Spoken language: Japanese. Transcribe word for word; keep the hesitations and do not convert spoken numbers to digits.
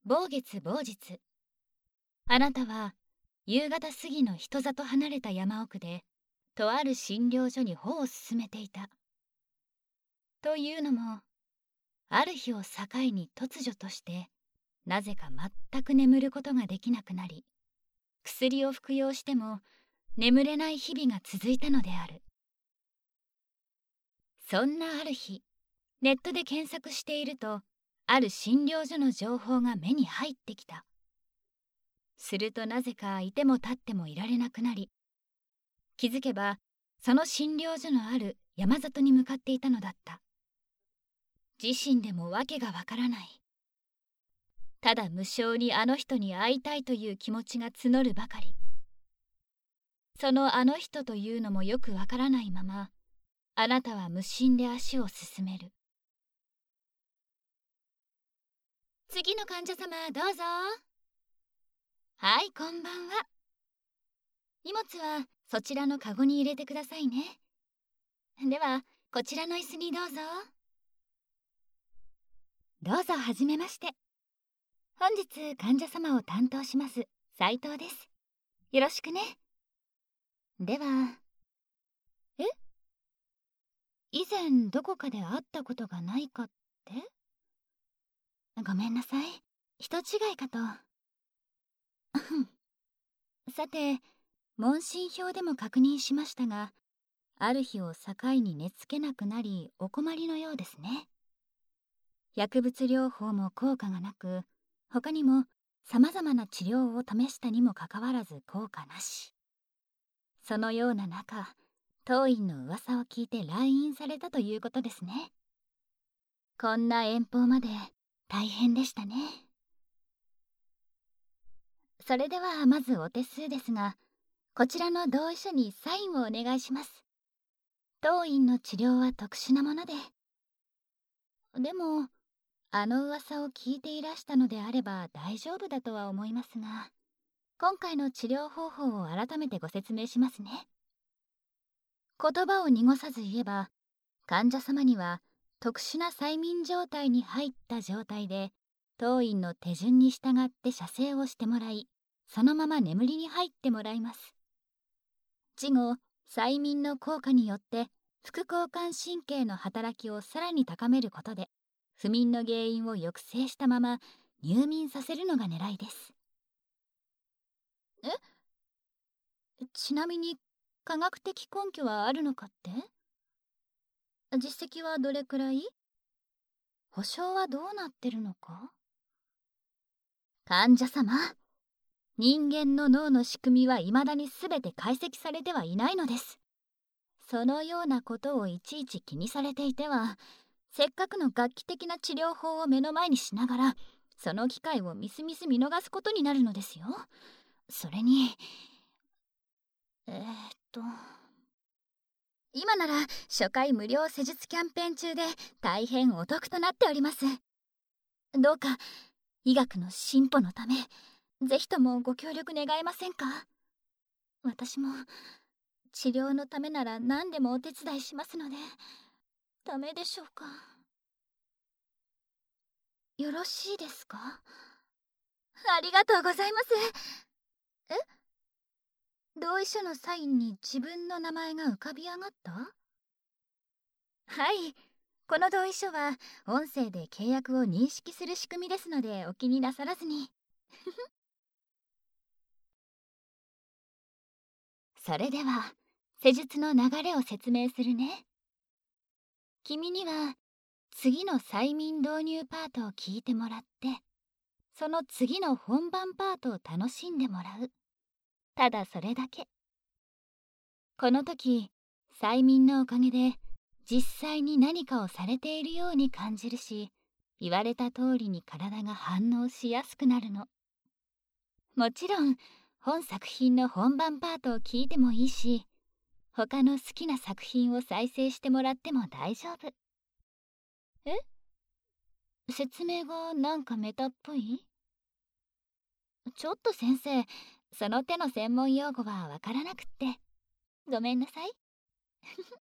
某月某日、あなたは夕方過ぎの人里離れた山奥で、とある診療所に歩を進めていた。というのも、ある日を境に突如として、なぜか全く眠ることができなくなり、薬を服用しても眠れない日々が続いたのである。そんなある日、ネットで検索していると、ある診療所の情報が目に入ってきた。するとなぜかいても立ってもいられなくなり、気づけばその診療所のある山里に向かっていたのだった。自身でもわけがわからない。ただ無性にあの人に会いたいという気持ちが募るばかり。そのあの人というのもよくわからないまま、あなたは無心で足を進める。次の患者様どうぞ。はい、こんばんは。荷物はそちらのカゴに入れてくださいね。では、こちらの椅子にどうぞ。どうぞはじめまして。本日患者様を担当します斉藤です。よろしくね。では、え？以前どこかで会ったことがないかって？ごめんなさい。人違いかと。さて、問診票でも確認しましたが、ある日を境に寝つけなくなりお困りのようですね。薬物療法も効果がなく、他にも様々な治療を試したにもかかわらず効果なし。そのような中、当院の噂を聞いて来院されたということですね。こんな遠方まで大変でしたね。それではまずお手数ですが、こちらの同意書にサインをお願いします。当院の治療は特殊なもので。でも、あの噂を聞いていらしたのであれば大丈夫だとは思いますが、今回の治療方法を改めてご説明しますね。言葉を濁さず言えば、患者様には特殊な催眠状態に入った状態で、当院の手順に従って射精をしてもらい、そのまま眠りに入ってもらいます。事後、催眠の効果によって副交感神経の働きをさらに高めることで、不眠の原因を抑制したまま入眠させるのが狙いです。え？ちなみに科学的根拠はあるのかって？実績はどれくらい？保証はどうなってるのか？患者様、人間の脳の仕組みは未だに全て解析されてはいないのです。そのようなことをいちいち気にされていては、せっかくの画期的な治療法を目の前にしながら、その機会をみすみす見逃すことになるのですよ。それに、えー、っと、今なら初回無料施術キャンペーン中で大変お得となっております。どうか、医学の進歩のため、ぜひともご協力願えませんか？私も、治療のためなら何でもお手伝いしますので、ダメでしょうか？よろしいですか？ありがとうございます。え？同意書のサインに自分の名前が浮かび上がった？はい。この同意書は音声で契約を認識する仕組みですのでお気になさらずに。それでは施術の流れを説明するね。君には次の催眠導入パートを聞いてもらって、その次の本番パートを楽しんでもらう。ただそれだけ。この時、催眠のおかげで実際に何かをされているように感じるし、言われた通りに体が反応しやすくなるの。もちろん、本作品の本番パートを聞いてもいいし、他の好きな作品を再生してもらっても大丈夫。え？説明がなんかメタっぽい？ちょっと先生、その手の専門用語はわからなくって。ごめんなさい。